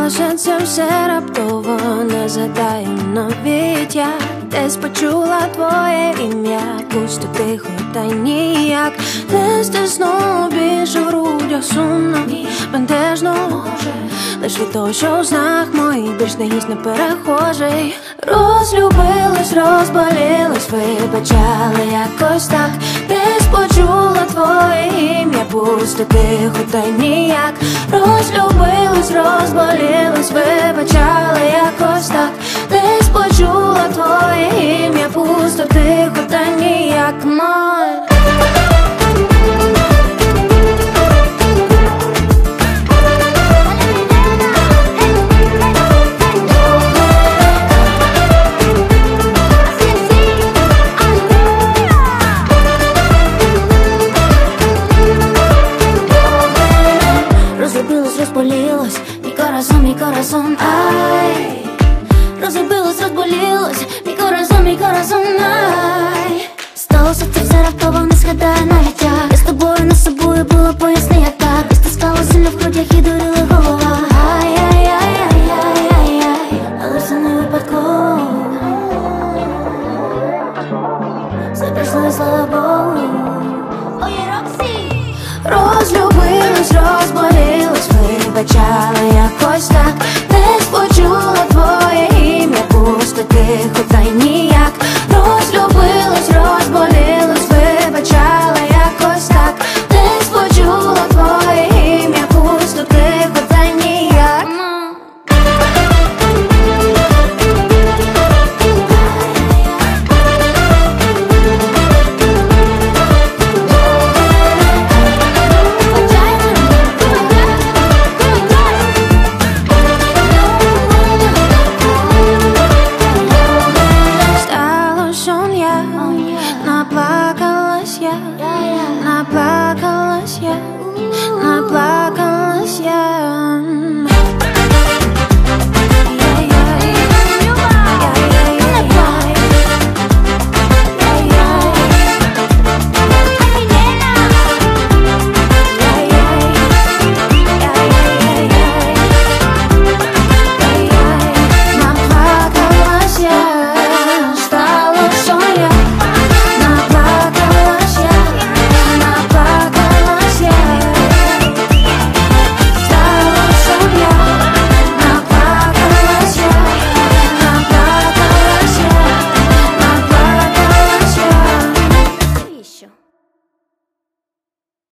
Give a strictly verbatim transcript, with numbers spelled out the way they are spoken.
залишиться все раптово, не згадаю навіть я. Десь почула твоє ім'я, пусто тихо та ніяк. Десь ти знову більше в грудях сумно, бентежно, може, лиш від того, що в знак моїх більш не гість, не перехожий. Розлюбились, розболілись, вибачали якось так. Десь почула твоє ім'я, пусто тихо та ніяк. Розлюбились, розболілись, вибачали якось так. Десь почула твоє ім'я, пусто тихо та ніяк. Мой розлюбилась, розболілась, мій коразон, мій коразон, ай. Розлюбилась, розболілась, мій коразон, мій коразон, ай. Сталося це все раптово, не згадаю навіть я. Я з тобою, не з собою було, поясни як так. І стискало сильно в грудях і дурила голова. Ай-яй-яй-яй-яй-яй, але все не випадково. Все пройшло і слава Богу. Ой, Роксі! Розлюбилась, розболілась, вибачали якось так.